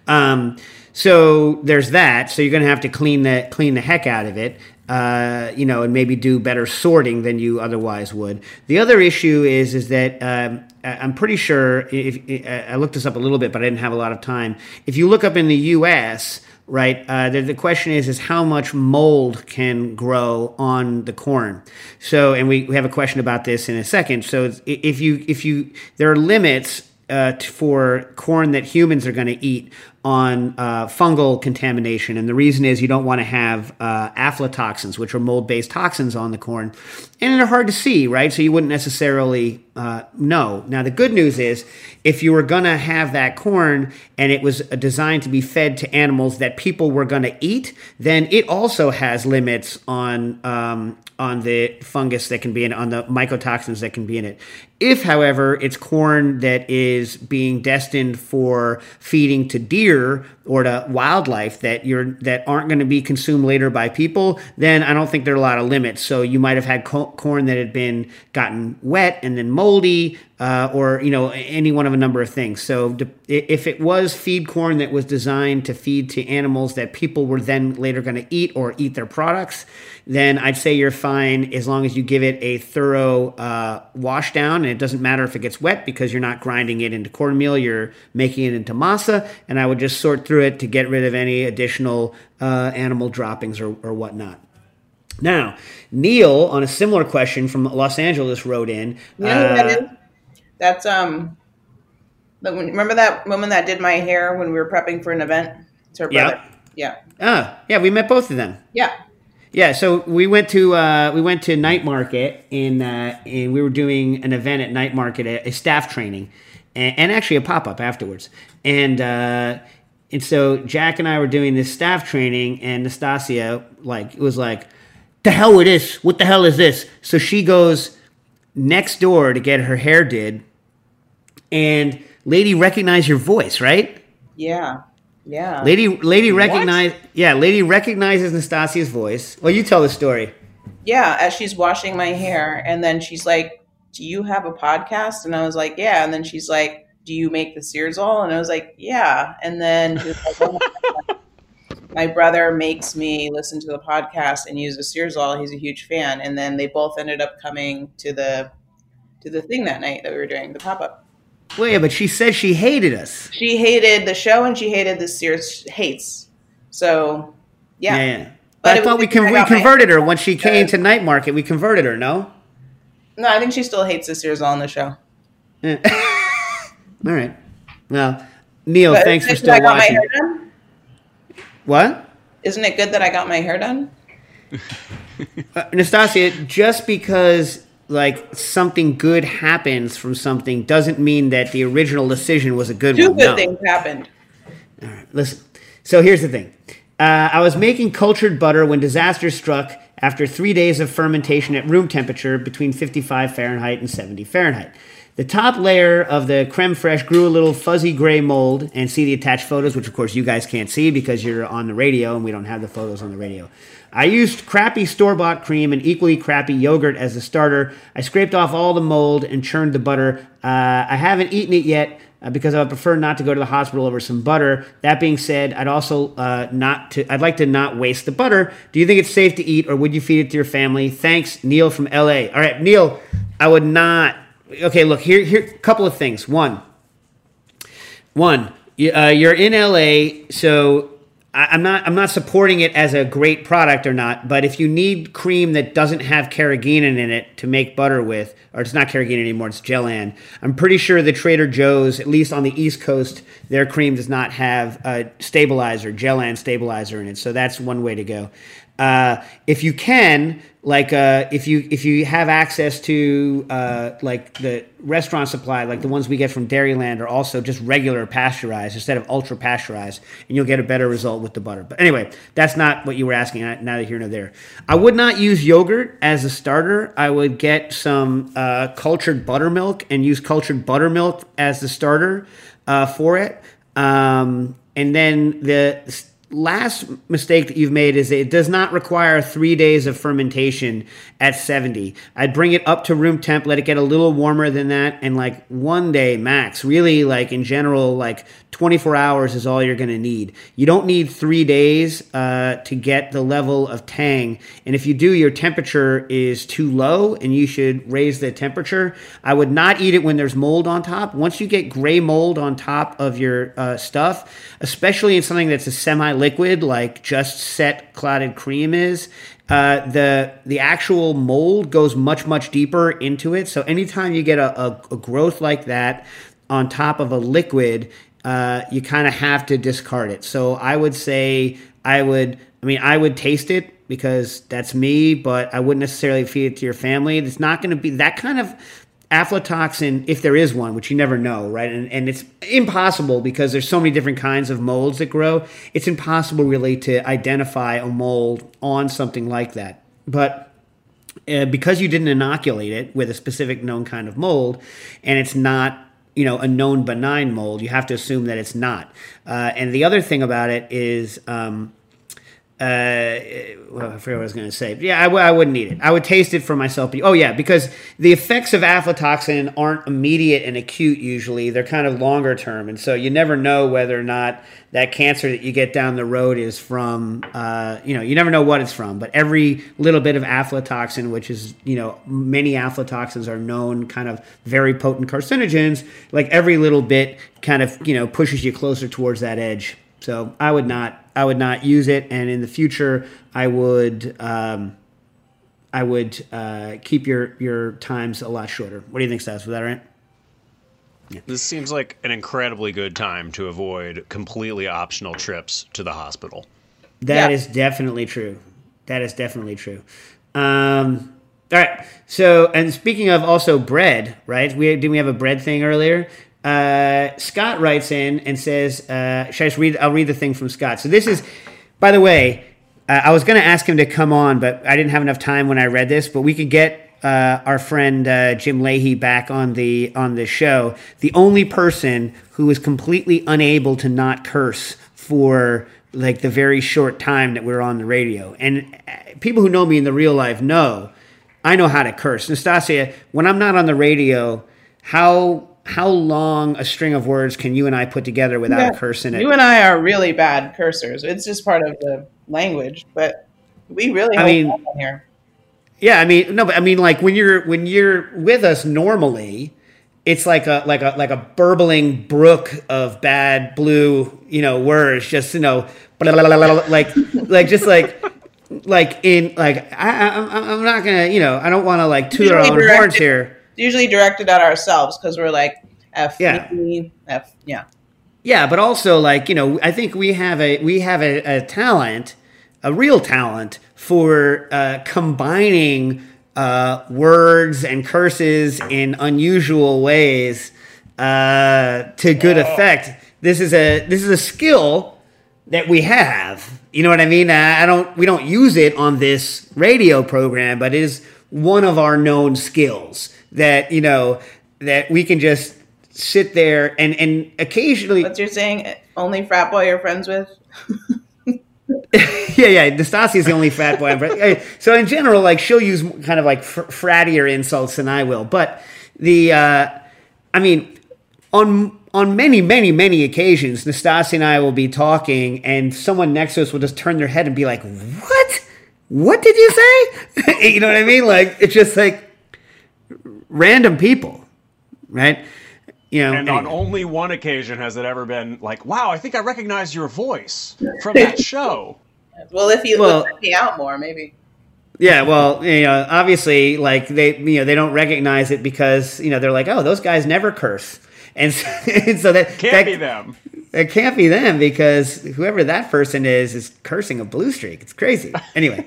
So there's that. So you're going to have to clean the heck out of it. And maybe do better sorting than you otherwise would. The other issue is that I'm pretty sure, if I looked this up a little bit, but I didn't have a lot of time. If you look up in the U.S., right, the question is how much mold can grow on the corn. So, and we have a question about this in a second. So if there are limits for corn that humans are going to eat on fungal contamination. And the reason is you don't want to have aflatoxins, which are mold-based toxins on the corn. And they're hard to see, right? So you wouldn't necessarily know. Now, the good news is if you were going to have that corn and it was designed to be fed to animals that people were going to eat, then it also has limits on the fungus that can be in it, on the mycotoxins that can be in it. If, however, it's corn that is being destined for feeding to deer or to wildlife that aren't going to be consumed later by people, then I don't think there are a lot of limits. So you might have had corn that had gotten wet and then moldy, or any one of a number of things. So if it was feed corn that was designed to feed to animals that people were then later going to eat or eat their products, then I'd say you're fine as long as you give it a thorough wash down. And it doesn't matter if it gets wet because you're not grinding it into cornmeal, you're making it into masa. And I would just sort through it to get rid of any additional animal droppings or whatnot. Now, Neil, on a similar question from Los Angeles, wrote in. You know who that is? That's remember that woman that did my hair when we were prepping for an event? It's her brother. Yeah. Yeah, we met both of them. Yeah. Yeah, so we went to Night Market and we were doing an event at Night Market, a staff training, and actually a pop-up afterwards. And so Jack and I were doing this staff training, and Nastasia was like, "The hell with this? What the hell is this?" So she goes next door to get her hair did, and lady recognized your voice, right? Yeah. Yeah. Lady recognizes Nastasia's voice. Well, you tell the story. Yeah, as she's washing my hair, and then she's like, "Do you have a podcast?" And I was like, "Yeah." And then she's like, "Do you make the Searsall?" And I was like, "Yeah." And then she was like, "Oh my brother makes me listen to the podcast and use the Searsall. He's a huge fan." And then they both ended up coming to the thing that night that we were doing, the pop-up. Well, yeah, but she said she hated us. She hated the show and she hated the Sears hates. So, yeah. Yeah. But I thought we converted her when she came to Night Market. We converted her, no? No, I think she still hates the Sears on the show. Yeah. All right. Well, Neil, thanks for still watching. My hair done? What? Isn't it good that I got my hair done? Nastasia, just because something good happens from something doesn't mean that the original decision was a good one. Two good things happened. All right, listen. So here's the thing. I was making cultured butter when disaster struck after 3 days of fermentation at room temperature between 55 Fahrenheit and 70 Fahrenheit. The top layer of the creme fraiche grew a little fuzzy gray mold, and see the attached photos, which of course you guys can't see because you're on the radio and we don't have the photos on the radio. I used crappy store-bought cream and equally crappy yogurt as the starter. I scraped off all the mold and churned the butter. I haven't eaten it yet because I would prefer not to go to the hospital over some butter. That being said, I'd like to not waste the butter. Do you think it's safe to eat, or would you feed it to your family? Thanks, Neil from LA. All right, Neil, I would not. Okay, look, here a couple of things. One, you're in LA, so I'm not supporting it as a great product or not, but if you need cream that doesn't have carrageenan in it to make butter with, or it's not carrageenan anymore, it's Gellan, I'm pretty sure the Trader Joe's, at least on the East Coast, their cream does not have a stabilizer, Gel-An stabilizer in it. So that's one way to go. If you can, like, if you have access to like the restaurant supply, like the ones we get from Dairyland, are also just regular pasteurized instead of ultra pasteurized, and you'll get a better result with the butter. But anyway, that's not what you were asking. Neither here nor there. I would not use yogurt as a starter. I would get some cultured buttermilk and use cultured buttermilk as the starter for it. And then the last mistake that you've made is it does not require 3 days of fermentation at 70. I'd bring it up to room temp, let it get a little warmer than that, and like 1 day max. Really, like in general, like 24 hours is all you're going to need. You don't need 3 days to get the level of tang. And if you do, your temperature is too low and you should raise the temperature. I would not eat it when there's mold on top. Once you get gray mold on top of your stuff, especially in something that's a semi-liquid like Just Set clotted cream is, the actual mold goes much deeper into it. So anytime you get a growth like that on top of a liquid, you kind of have to discard it. So I would say I would taste it because that's me, but I wouldn't necessarily feed it to your family. It's not going to be that kind of aflatoxin, if there is one, which you never know, right? And it's impossible because there's so many different kinds of molds that grow. It's impossible really to identify a mold on something like that. But because you didn't inoculate it with a specific known kind of mold, and it's not, a known benign mold, you have to assume that it's not. And the other thing about it is, I forget what I was going to say. Yeah, I wouldn't eat it. I would taste it for myself. Oh, yeah, because the effects of aflatoxin aren't immediate and acute usually. They're kind of longer term. And so you never know whether or not that cancer that you get down the road is from, you never know what it's from. But every little bit of aflatoxin, which is, many aflatoxins are known kind of very potent carcinogens, like every little bit kind of, pushes you closer towards that edge. So I would not use it, and in the future, I would keep your times a lot shorter. What do you think, Stas? Was that right? Yeah. This seems like an incredibly good time to avoid completely optional trips to the hospital. That is definitely true. All right. So, and speaking of also bread, right? Didn't we have a bread thing earlier? Scott writes in and says, should I just read? I'll read the thing from Scott. So this is, by the way, I was going to ask him to come on, but I didn't have enough time when I read this, but we could get our friend Jim Leahy back on the show. The only person who was completely unable to not curse for like the very short time that we're on the radio. And people who know me in the real life know I know how to curse. Nastasia, when I'm not on the radio, how long a string of words can you and I put together without a curse in it? You and I are really bad cursors. It's just part of the language, but we really hold on here. Yeah, like when you're with us normally, it's like a burbling brook of bad blue, words, just I'm not gonna, I don't want to like toot our own horns here. Usually directed at ourselves because we're like F, F, yeah. Yeah, but also like, I think we have a talent, a real talent for combining words and curses in unusual ways to good effect. This is a skill that we have. You know what I mean? We don't use it on this radio program, but it is one of our known skills that that we can just sit there and occasionally. What you're saying? Only frat boy you're friends with? yeah. Nastasi is the only frat boy I'm friends. So in general, like she'll use kind of like frattier insults than I will. But on many occasions, Nastasi and I will be talking, and someone next to us will just turn their head and be like, "What? What did you say?" You know what I mean? Like it's just like random people, right? And on only one occasion has it ever been like, "Wow, I think I recognize your voice from that show." Well, if you look me out more, maybe. Yeah, well, obviously, like they don't recognize it because they're like, "Oh, those guys never curse," and so that can't be them. It can't be them because whoever that person is cursing a blue streak. It's crazy. Anyway,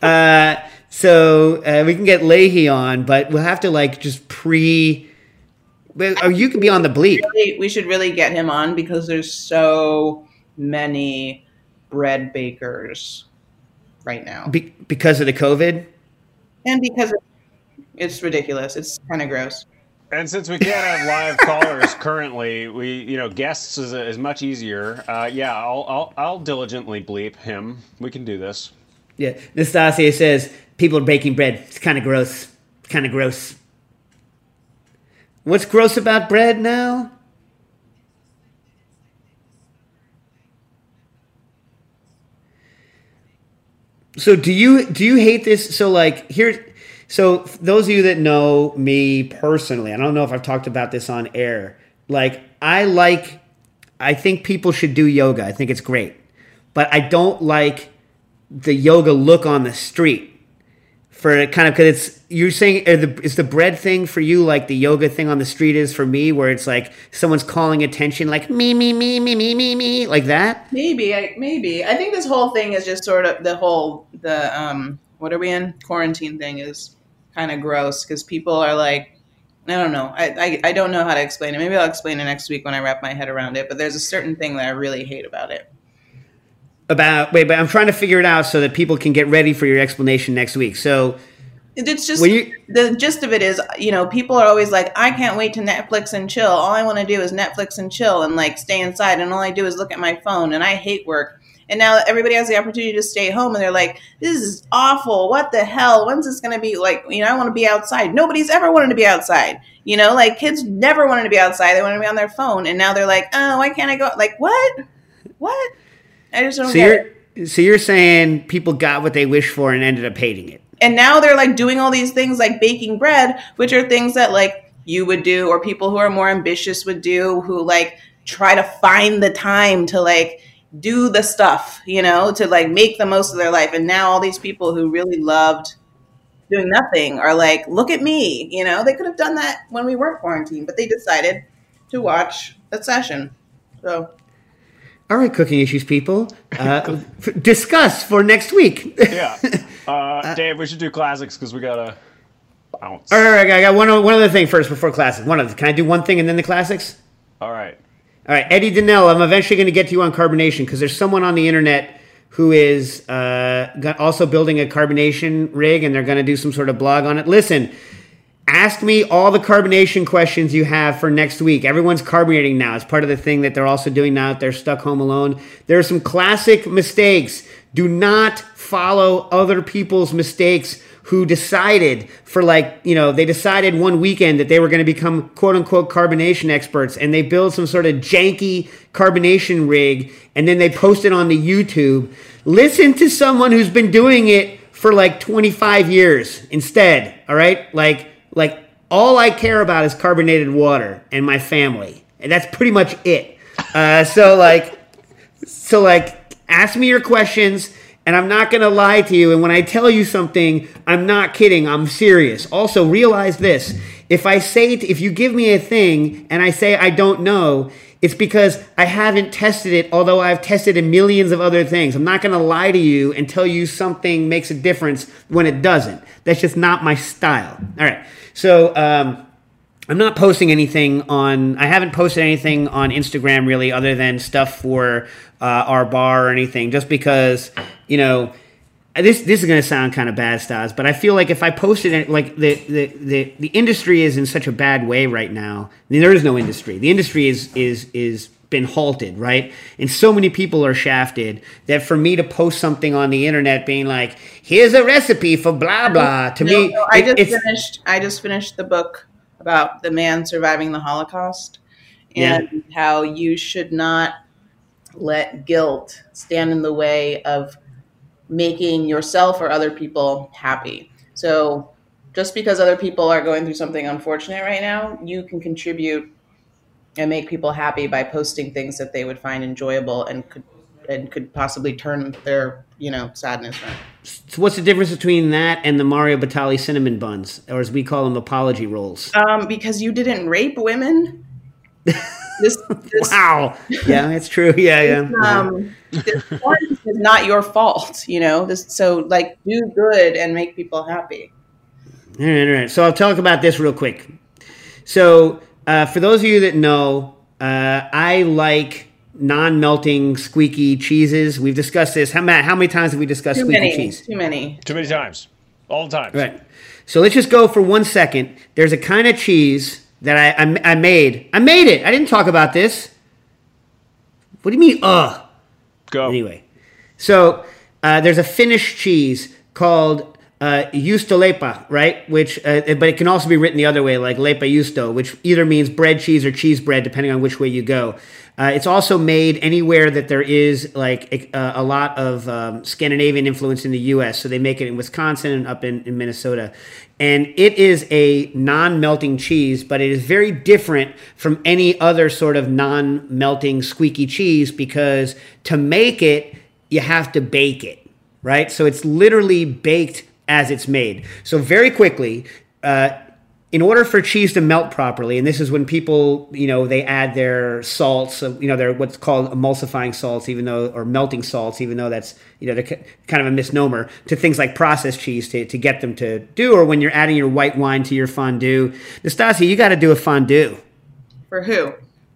so we can get Leahy on, but we'll have to like just or you can be on the bleep. We should really get him on because there's so many bread bakers right now. Because of the COVID? And because it's ridiculous. It's kind of gross. And since we can't have live callers currently, guests is much easier. I'll diligently bleep him. We can do this. Yeah, Nastasia says people are baking bread. It's kind of gross. Kind of gross. What's gross about bread now? So do you hate this? So like so those of you that know me personally, I don't know if I've talked about this on air. Like I think people should do yoga. I think it's great. But I don't like the yoga look on the street. For kind of, because you're saying is the bread thing for you like the yoga thing on the street is for me, where it's like someone's calling attention, like me, like that. Maybe. I think this whole thing is just sort of the what are we in? Quarantine thing is kind of gross because people are like, I don't know. I don't know how to explain it. Maybe I'll explain it next week when I wrap my head around it. But there's a certain thing that I really hate about it. But I'm trying to figure it out so that people can get ready for your explanation next week. So it's just the gist of it is, people are always like, I can't wait to Netflix and chill. All I want to do is Netflix and chill and like stay inside. And all I do is look at my phone and I hate work. And now everybody has the opportunity to stay home and they're like, this is awful. What the hell? When's this going to be like, I want to be outside. Nobody's ever wanted to be outside. Like kids never wanted to be outside. They wanted to be on their phone. And now they're like, oh, why can't I go? Like, what? I just don't get it. So you're saying people got what they wished for and ended up hating it. And now they're like doing all these things like baking bread, which are things that like you would do or people who are more ambitious would do, who like try to find the time to like do the stuff, to like make the most of their life. And now all these people who really loved doing nothing are like, look at me, they could have done that when we weren't quarantined, but they decided to watch a session. So. All right, Cooking Issues people, discuss for next week. Yeah. Dave, we should do classics because we got to bounce. All right, I got one other thing first before classics. Can I do one thing and then the classics? All right. Eddie Donnell, I'm eventually going to get to you on carbonation because there's someone on the internet who is also building a carbonation rig and they're going to do some sort of blog on it. Listen. Ask me all the carbonation questions you have for next week. Everyone's carbonating now. It's part of the thing that they're also doing now if they're stuck home alone. There are some classic mistakes. Do not follow other people's mistakes who decided they decided one weekend that they were going to become quote-unquote carbonation experts, and they build some sort of janky carbonation rig, and then they post it on the YouTube. Listen to someone who's been doing it for like 25 years instead, all right? Like all I care about is carbonated water and my family. And that's pretty much it. So ask me your questions and I'm not going to lie to you. And when I tell you something, I'm not kidding. I'm serious. Also realize this. If you give me a thing and I say I don't know, it's because I haven't tested it, although I've tested millions of other things. I'm not going to lie to you and tell you something makes a difference when it doesn't. That's just not my style. All right. So I'm not posting anything I haven't posted anything on Instagram really other than stuff for our bar or anything, just because, this is going to sound kind of bad, Stas, but I feel like if I posted it, like the industry is in such a bad way right now. I mean, there is no industry. The industry is been halted, right? And so many people are shafted that for me to post something on the internet being like, here's a recipe for blah blah, I just finished the book about the man surviving the Holocaust and how you should not let guilt stand in the way of making yourself or other people happy. So just because other people are going through something unfortunate right now, you can contribute and make people happy by posting things that they would find enjoyable and could possibly turn their, sadness around. So what's the difference between that and the Mario Batali cinnamon buns, or as we call them, apology rolls? Because you didn't rape women. This Wow. Yeah, it's true. Yeah. this is not your fault, so like do good and make people happy. All right. So I'll talk about this real quick. So for those of you that know, I like non-melting squeaky cheeses. We've discussed this. How many times have we discussed squeaky cheese? Too many times. All the time. Right. So let's just go for 1 second. There's a kind of cheese that I made. I made it. I didn't talk about this. What do you mean, Go. Anyway. So there's a Finnish cheese called Juustoleipä, right? Which, but it can also be written the other way, like leipäjuusto, which either means bread cheese or cheese bread, depending on which way you go. It's also made anywhere that there is like a lot of Scandinavian influence in the U.S. So they make it in Wisconsin and up in Minnesota. And it is a non-melting cheese, but it is very different from any other sort of non-melting squeaky cheese because to make it, you have to bake it, right? So it's literally baked as it's made. So very quickly, in order for cheese to melt properly, and this is when people, they add their salts, they're what's called emulsifying salts, or melting salts, even though that's, they're kind of a misnomer to things like processed cheese to get them to do, or when you're adding your white wine to your fondue. Nastasia, you got to do a fondue. For who?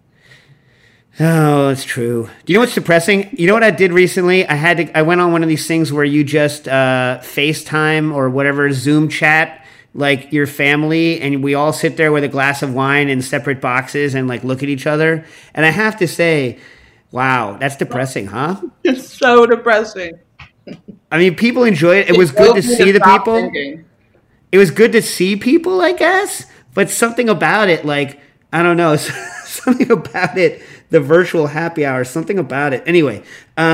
Oh, it's true. Do you know what's depressing? You know what I did recently? I went on one of these things where you just FaceTime or whatever, Zoom chat, like your family, and we all sit there with a glass of wine in separate boxes and like look at each other. And I have to say, wow, that's depressing, huh? It's so depressing. I mean, people enjoy it. It was good to see the people. It was good to see people, I guess. But something about it, like, I don't know, something about it, the virtual happy hour, something about it. Anyway,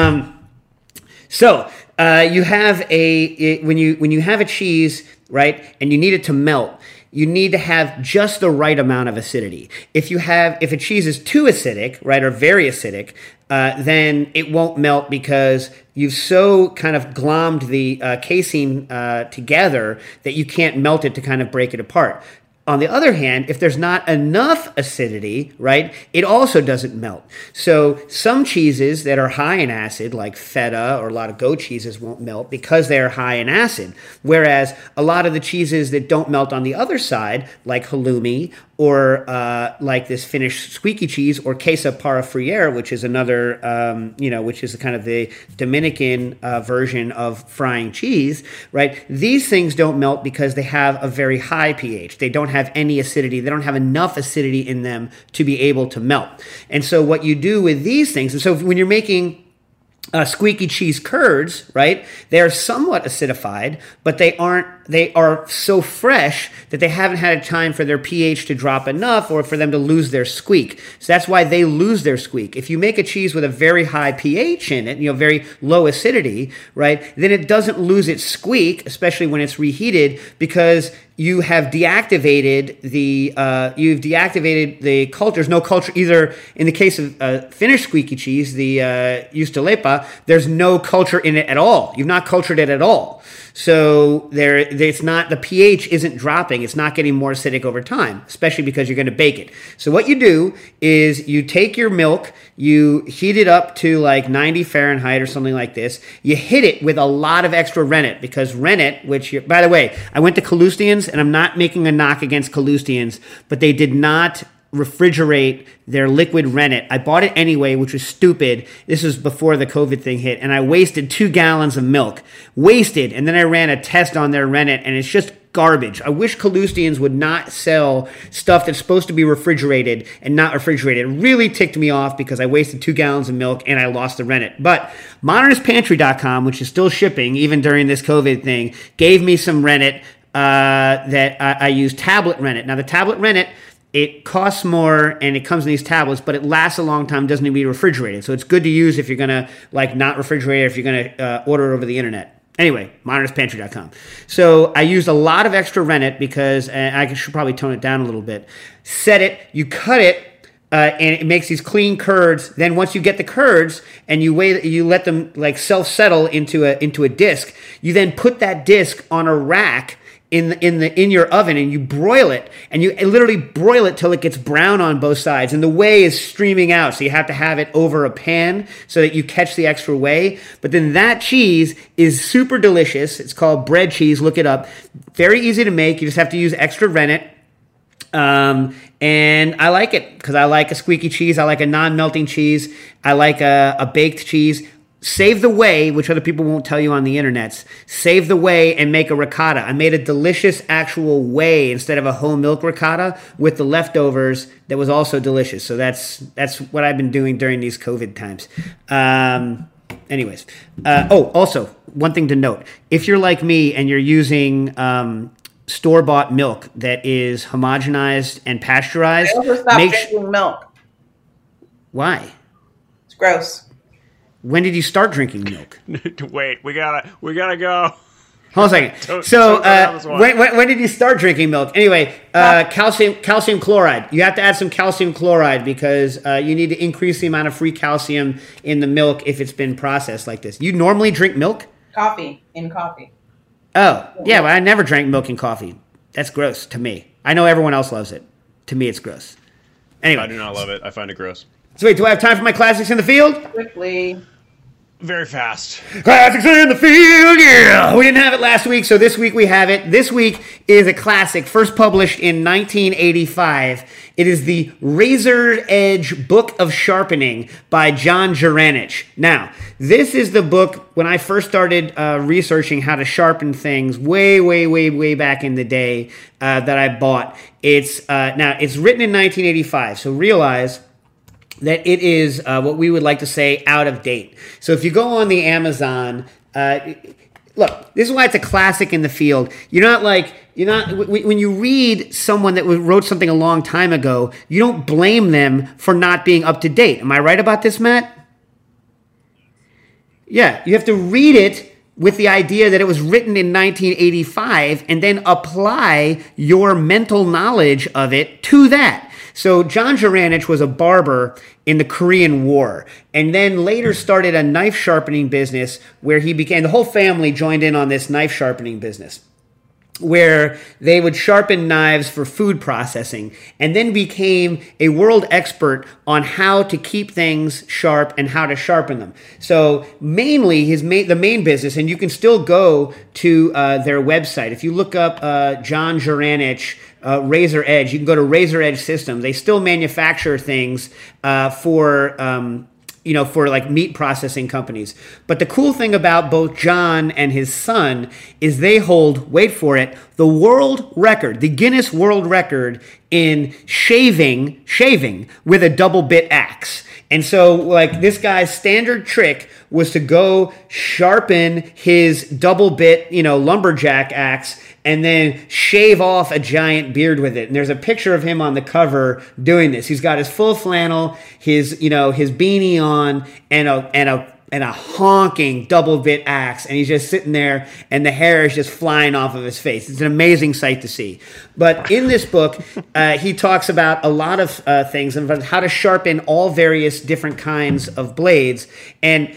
so you have when you have a cheese, right, and you need it to melt, you need to have just the right amount of acidity. If a cheese is too acidic, right, or very acidic, then it won't melt because you've so kind of glommed the casein together that you can't melt it to kind of break it apart. On the other hand, if there's not enough acidity, right, it also doesn't melt. So some cheeses that are high in acid, like feta or a lot of goat cheeses, won't melt because they're high in acid. Whereas a lot of the cheeses that don't melt on the other side, like halloumi or like this Finnish squeaky cheese or queso para friere, which is another, which is kind of the Dominican version of frying cheese, right? These things don't melt because they have a very high pH. They don't have any acidity. They don't have enough acidity in them to be able to melt. And so what you do with these things, and so when you're making squeaky cheese curds, right? They are somewhat acidified, but they are so fresh that they haven't had a time for their pH to drop enough or for them to lose their squeak. So that's why they lose their squeak. If you make a cheese with a very high pH in it, very low acidity, right? Then it doesn't lose its squeak, especially when it's reheated, because you have deactivated the culture. There's no culture either. In the case of Finnish squeaky cheese, the Juustoleipä, there's no culture in it at all. You've not cultured it at all. So it's not, the pH isn't dropping. It's not getting more acidic over time, especially because you're going to bake it. So what you do is you take your milk, you heat it up to like 90 Fahrenheit or something like this. You hit it with a lot of extra rennet, because rennet, by the way, I went to Kalustyan's, and I'm not making a knock against Kalustyan's, but they did not refrigerate their liquid rennet. I bought it anyway, which was stupid. This was before the COVID thing hit, and I wasted 2 gallons of milk. Wasted. And then I ran a test on their rennet, and it's just garbage. I wish Kalustyan's would not sell stuff that's supposed to be refrigerated and not refrigerated. It really ticked me off because I wasted 2 gallons of milk and I lost the rennet. But modernistpantry.com, which is still shipping even during this COVID thing, gave me some rennet that I use, tablet rennet. Now the tablet rennet, it costs more and it comes in these tablets, but it lasts a long time, doesn't need to be refrigerated. So it's good to use if you're going to not refrigerate it, if you're going to order it over the internet. Anyway, modernistpantry.com. So I used a lot of extra rennet because I should probably tone it down a little bit. Set it, you cut it, and it makes these clean curds. Then once you get the curds and you let them like self-settle into a disc, you then put that disc on a rack in your oven, and you broil it, and you literally broil it till it gets brown on both sides, and the whey is streaming out, so you have to have it over a pan so that you catch the extra whey. But then that cheese is super delicious. It's called bread cheese. Look it up. Very easy to make. You just have to use extra rennet. And I like it because I like a squeaky cheese. I like a non-melting cheese. I like a baked cheese. Save the whey, which other people won't tell you on the internets. Save the whey and make a ricotta. I made a delicious actual whey instead of a whole milk ricotta with the leftovers that was also delicious. So that's what I've been doing during these COVID times. Anyways. Also, one thing to note. If you're like me and you're using store-bought milk that is homogenized and pasteurized, I also stopped drinking milk. Why? It's gross. When did you start drinking milk? Wait, we gotta go. Hold on a second. When did you start drinking milk? Anyway, calcium chloride. You have to add some calcium chloride because you need to increase the amount of free calcium in the milk if it's been processed like this. You normally drink milk? Coffee. Oh, yeah, but I never drank milk in coffee. That's gross to me. I know everyone else loves it. To me, it's gross. Anyway. I do not love it. I find it gross. So wait, do I have time for my classics in the field? Quickly. Very fast. Classics in the field, yeah! We didn't have it last week, so this week we have it. This week is a classic, first published in 1985. It is the Razor Edge Book of Sharpening by John Juranich. Now, this is the book when I first started researching how to sharpen things way back in the day that I bought. It's written in 1985, so realize that it is what we would like to say out of date. So if you go on the Amazon, look, this is why it's a classic in the field. When you read someone that wrote something a long time ago, you don't blame them for not being up to date. Am I right about this, Matt? Yeah, you have to read it with the idea that it was written in 1985 and then apply your mental knowledge of it to that. So John Juranich was a barber in the Korean War and then later started a knife sharpening business where the whole family joined in on this knife sharpening business, where they would sharpen knives for food processing, and then became a world expert on how to keep things sharp and how to sharpen them. So mainly the main business, and you can still go to their website. If you look up John Juranich, Razor Edge, you can go to Razor Edge Systems. They still manufacture things for like meat processing companies. But the cool thing about both John and his son is they hold, wait for it, the world record, the Guinness World Record in shaving with a double bit axe. And so, like, this guy's standard trick was to go sharpen his double bit, lumberjack axe and then shave off a giant beard with it. And there's a picture of him on the cover doing this. He's got his full flannel, his beanie on, and a honking double bit axe, and he's just sitting there, and the hair is just flying off of his face. It's an amazing sight to see. But in this book, he talks about a lot of things and about how to sharpen all various different kinds of blades. And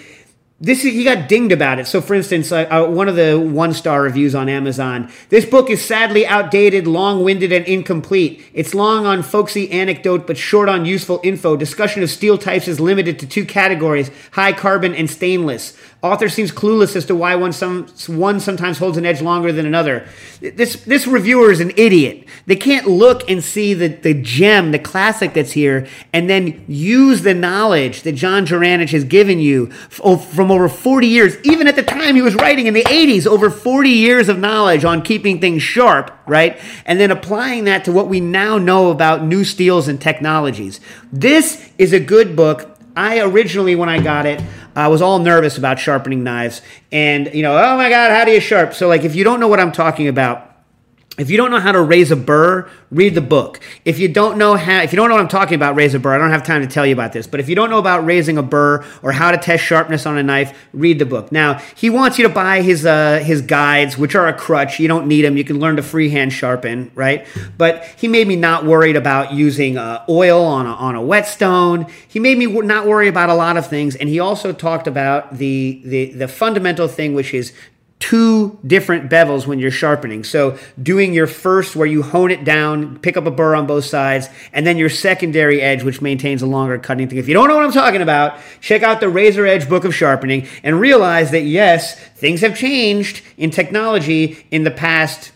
he got dinged about it. So, for instance, one of the one-star reviews on Amazon, this book is sadly outdated, long-winded, and incomplete. It's long on folksy anecdote, but short on useful info. Discussion of steel types is limited to 2 categories, high carbon and stainless. Author seems clueless as to why one sometimes holds an edge longer than another. This reviewer is an idiot. They can't look and see the gem, the classic that's here, and then use the knowledge that John Juranich has given you from over 40 years. Even at the time he was writing in the 80s, over 40 years of knowledge on keeping things sharp, right? And then applying that to what we now know about new steels and technologies. This is a good book. I originally, when I got it, I was all nervous about sharpening knives. And, oh my God, how do you sharp? So, like, if you don't know what I'm talking about, if you don't know how to raise a burr, read the book. If you don't know what I'm talking about, raise a burr, I don't have time to tell you about this, but if you don't know about raising a burr or how to test sharpness on a knife, read the book. Now, he wants you to buy his guides, which are a crutch. You don't need them. You can learn to freehand sharpen, right? But he made me not worried about using oil on a whetstone. He made me not worry about a lot of things, and he also talked about the fundamental thing, which is two different bevels when you're sharpening. So doing your first where you hone it down, pick up a burr on both sides, and then your secondary edge, which maintains a longer cutting thing. If you don't know what I'm talking about, check out the Razor Edge Book of Sharpening and realize that, yes, things have changed in technology in the past,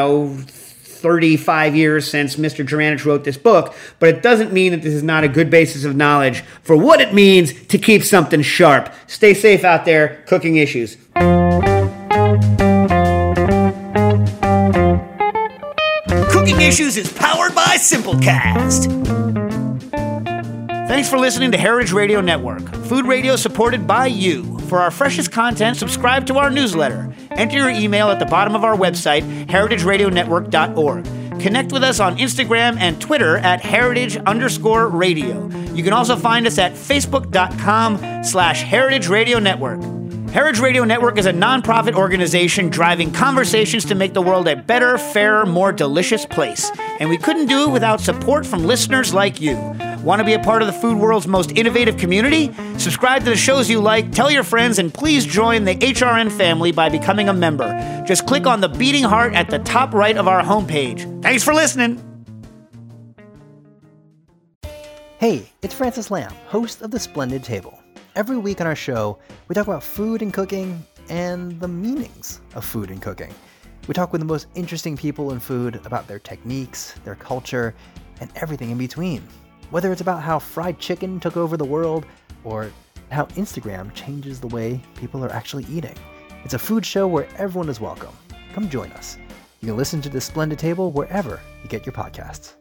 35 years since Mr. Juranich wrote this book, but it doesn't mean that this is not a good basis of knowledge for what it means to keep something sharp. Stay safe out there, cooking issues. Cooking Issues is powered by Simplecast. Thanks for listening to Heritage Radio Network, food radio supported by you. For our freshest content, subscribe to our newsletter. Enter your email at the bottom of our website, heritageradionetwork.org. Connect with us on Instagram and Twitter at heritage_radio. You can also find us at facebook.com/Heritage Radio Network. Heritage Radio Network is a nonprofit organization driving conversations to make the world a better, fairer, more delicious place. And we couldn't do it without support from listeners like you. Want to be a part of the food world's most innovative community? Subscribe to the shows you like, tell your friends, and please join the HRN family by becoming a member. Just click on the beating heart at the top right of our homepage. Thanks for listening. Hey, it's Francis Lamb, host of The Splendid Table. Every week on our show, we talk about food and cooking and the meanings of food and cooking. We talk with the most interesting people in food about their techniques, their culture, and everything in between. Whether it's about how fried chicken took over the world or how Instagram changes the way people are actually eating. It's a food show where everyone is welcome. Come join us. You can listen to The Splendid Table wherever you get your podcasts.